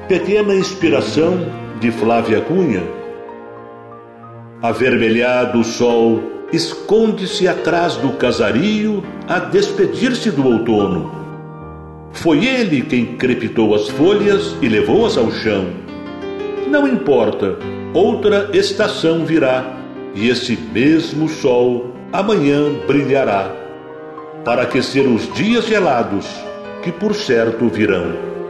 Pequena inspiração de Flávia Cunha. Avermelhado o sol esconde-se atrás do casario a despedir-se do outono. Foi ele quem crepitou as folhas e levou-as ao chão. Não importa, outra estação virá, e esse mesmo sol amanhã brilhará, para aquecer os dias gelados que por certo virão.